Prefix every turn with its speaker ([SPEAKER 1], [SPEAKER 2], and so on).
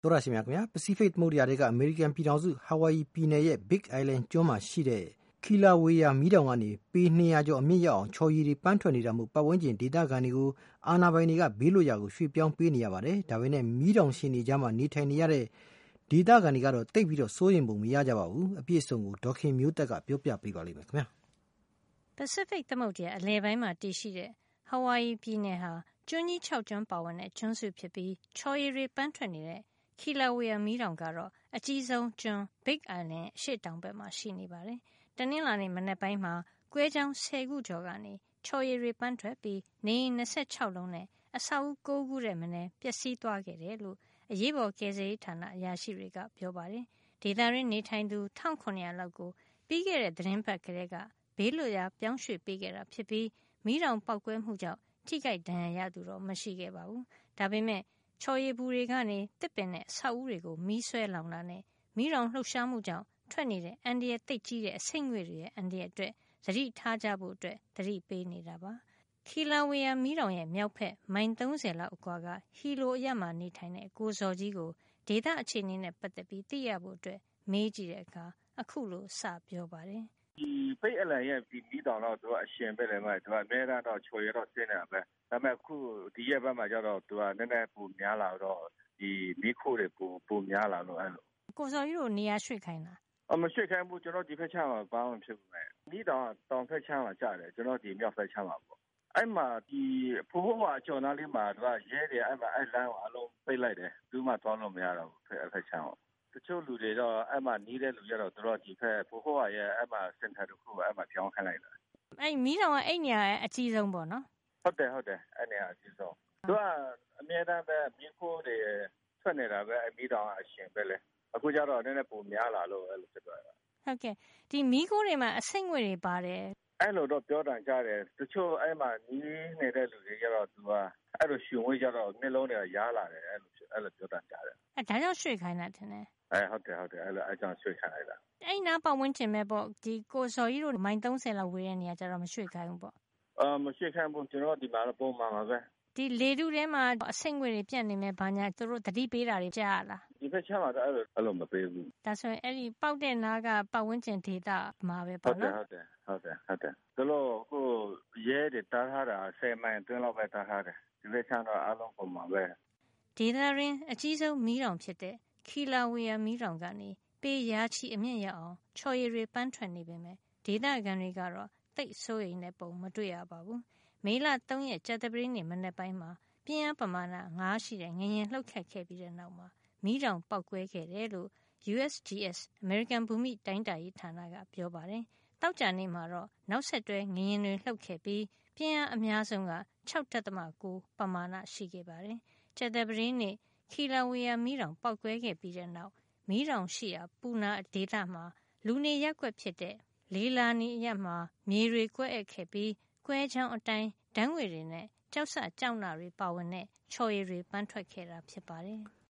[SPEAKER 1] သောရရှိမြခင်ဗျာ ပစိဖိတ်သမုဒ္ဒရာတွေကအမေရိကန်ပြည်ထောင်စုဟာဝိုင်ယီပြည်နယ်ရဲ့ Big Island ကျွန်းမှာရှိတဲ့ Kilauea မီးတောင်ကနေပေ 200 ကျော်အမြင့်ရောက်အောင်ချော်ရည်တွေပန်းထွက်နေတာမို့ပတ်ဝန်းကျင်ဒေသခံတွေကိုအာဏာပိုင်တွေကဘေးလွတ်ရာကိုရွှေ့ပြောင်းပေးနေရပါတယ်။ဒါပေမဲ့မီးတောင်ရှင်တွေကြားမှာနေထိုင်နေရတဲ့ဒေသခံတွေကတော့တိတ်ပြီးတော့စိုးရိမ်ပုံမရကြပါဘူး။အပြည့်အစုံကိုဒေါခင်မျိုးသက်ကပြောပြပေးပါလိမ့်မယ်ခင်ဗျာ
[SPEAKER 2] ။ Pacific သမုဒ္ဒရာအလယ်ပိုင်းမှာတည်ရှိတဲ့ဟာဝိုင်ယီပြည်နယ်ဟာကျွန်းကြီး6ကျွန်းပါဝင်တဲ့ကျွန်းစုဖြစ်ပြီးချော်ရည်တွေပန်းထွက်နေတဲ့Kilauea မီးတောင်ကတော့အကြီးဆုံးကျွန်း Big Island အရှေ့တောင်ဘက်မှာရှိနေပါတယ်။တနင်္လာနေ့မနက်ပိုင်းမှာကွဲကြောင်း10ခုကျော်ကနေချော်ရည်တွေပန်းထွက်ပြီးနေအိမ်26လုံးနဲ့အဆောက်အဦး9ခုထက်မနည်းပျက်စီးသွားခဲ့တယ်လို့အရေးပေါ်ကယ်ဆယ်ရေးဌာနအရာရှိတွေကပြောပါတယ်။ဒေသတွင်းနေထိုင်သူ1700လောက်ကိုပြီးခဲ့တဲ့သီတင်းပတ်ကတည်းကဘေးလွတ်ရာပြောင်းရွှေ့ပေးခဲ့တာဖြစ်ပြီးမီးတောင်ပေါက်ကွဲမှုကြောင့်ထိခိုက်ဒဏ်ရာရသူတော့မရှိခဲ့ပါဘူး။ဒါပေမဲ့ချော်ရည်ဘူတွေကနေတစ်ပင်နဲ့အဆောက်အဦတွေကိုမီးဆွဲလောင်တာနဲ့မီးတောင်လှုပ်ရှားမှုကြောင့်ထွက်နေတဲ့အန္တရာယ်သိပ်ကြီးတဲ့အဆိပ်ငွေ့တွေရဲ့အန္တရာယ်အတွက်သတိထားကြဖို့သတိပေးနေတာပါ။ Kilauea မီးတောင်ရဲ့မြောက်ဘက်မိုင်30လောက်အကွာကဟီလိုအရပ်မှာနေထိုင်တဲ့ကိုဇော်ကြီးကိုဒေသအခြေအနေနဲ့ပတ်သက်ပြီးသိရဖို့မေးကြည့်တဲ့အခါအခုလိုစပြောပါတယ်
[SPEAKER 3] ။ဒီပိတ်အလံရဲ့ဒီမီးတောင်တော့သူကအရှင်ပဲလေမသူကအများတော့ချော်ရတော့ဆင်းနေတာပဲဒါပေမဲ့အခုဒီရက်ဘက်မှာကျတော့သူကနည်းနည်းပူများလာတော့ဒီမီးခိုးတွေပူများလာလို့အဲ့လို
[SPEAKER 2] ကိုစော်ကြီးတို့နေရာရွှေ့ခိုင်းတာ
[SPEAKER 3] မရွှေ့ခိုင်းဘူးကျွန်တော်ဒီဖက်ချမ်းမှာဘာမှမဖြစ်ဘူးမီးတောင်တောင်ဖက်ချမ်းမှာကြားတယ်ကျွန်တော်ဒီမြောက်ဖက်ချမ်းမှာပေါ့အဲ့မှာဒီဖိုးဖိုးကအကျော်သားလေးမှာသူကရဲတယ်အဲ့မှာအဲ့လမ်းကိုအလုံးပိတ်လိုက်တယ်သူမှသွားလို့မရတော့ဘူးဖက်ချမ်းကိုတချို့လူတွေတော့အဲ့မှာနီးတဲ့လူကြတော့သူတို့ဒီဖက်ဖိုးဖိုးကရဲ့အဲ့မှာစင်တာတစ်ခုအဲ့မှာပြောင်းခိုင်းလိုက်တာ
[SPEAKER 2] အဲ့မီးတောင်ကအဲ့နေရာအကြီးဆုံးပေါ့နော်
[SPEAKER 3] ဟုတ်တယ်အဲ့နေရာအကြီးဆုံးသူကအမြဲတမ်းပဲမီးခိုးတွေထွက်နေတာပဲအမီးတောင်အရှင်ပဲလေအခုကျတော့နည်းနည်းပုံများလာလို့အဲ့လိုဖြစ်သွားတာ
[SPEAKER 2] ဟုတ်ကဲ့ဒီမီးခိုးတွေမှာအဆိပ်ငွေ့တွေပါတယ်
[SPEAKER 3] အဲ့လိုတော့ပြောတန်ကြတယ်တချို့အဲ့မှာနီးနေတဲ့လူတွေကျတော့သူကအဲ့လိုရှင်ဝေးကြတော့နှလုံးတွေကရားလာတယ်အဲ့လိုပြောတန်ကြတယ်
[SPEAKER 2] အဲ့ဒါကြောင့်ရွှေ့ခိုင်းတာတင်တယ်
[SPEAKER 3] ဟုတ်တယ်အဲ့လိုအကြောင်းရွှေ့ခိုင်းလိုက်တာ
[SPEAKER 2] အဲ့နားပတ်ဝန်းကျင်ပဲပေါ့ဒီကိုစော်ကြီးတို့မိုင်30လောက်ဝေးတဲ့နေရာကျတော့မရွှေ့ခိုင်းဘူးပေါ့
[SPEAKER 3] မရွှေ့ခိုင်းဘူးကျွန်တော်ဒီမှာတော့ပုံမှန်ပါပဲ
[SPEAKER 2] ဒီလေထုထဲမှာအဆိပ်ငွေ့တွေပြတ်နေမယ်ဘာညာသူတို့သတိပေးတာတွေကြားရလား
[SPEAKER 3] ဒီဖက်ချမ်းမှာတော့အဲ့လိုမပေးဘူး
[SPEAKER 2] ဒါဆိုရင်အဲ့ဒီပေါက်တဲ့နားကပတ်ဝန်းကျင်ဒေသမှာပဲပေါ့နော်
[SPEAKER 3] ဟုတ်တယ်သူတို့အခုရဲတွေတားထားတာ10မိုင်အတွင်းလောက်ပဲတားထားတယ်ဒီဖက်ချမ်းတော့အားလုံးပုံမှန်ပဲ
[SPEAKER 2] ဒေသရင်းအကြီးဆုံးမီးတောင်ဖြစ်တဲ့Kilauea မီးတောင်ကနေပေရာချီအမြင့်ရောက်အောင်ချော်ရည်တွေပန်းထွက်နေပေမဲ့ဒေသခံတွေကတော့သိပ်စိုးရိမ်တဲ့ပုံမတွေ့ရပါဘူးမေလ3ရက်ကြာသပတေးနေ့မနက်ပိုင်းမှာပြင်းအားပမာဏ9ရှိတဲ့ငလျင်လှုပ်ခတ်ခဲ့ပြီးတဲ့နောက်မှာမီးတောင်ပေါက်ကွဲခဲ့တယ်လို့ USGS အမေရိကန်ဘူမိတိုင်းတာရေးဌာနကပြောပါတယ်။တောက်ကြနေ့မှာတော့နောက်ဆက်တွဲငလျင်တွေလှုပ်ခဲ့ပြီးပြင်းအားအများဆုံးက 6.9 ပမာဏရှိခဲ့ပါတယ်။ကြာသပတေးနေ့Kilauea မီးတောင်ပေါက်ကွဲခဲ့ပြီးတဲ့နောက်မီးတောင်ရှိရာပူနာဒေသမှာလူနေရပ်ကွက်ဖြစ်တဲ့လေးလာနီအရပ်မှာမြေတွေကွဲအက်ခဲ့ပြီးကွဲချောင်းအတိုင်းဓာတ်ငွေတွေနဲ့ကျောက်စကြောက်နာတွေပါဝင်တဲ့ချော်ရည်တွေပန်းထွက်ခဲ့တာဖြစ်ပါတယ်။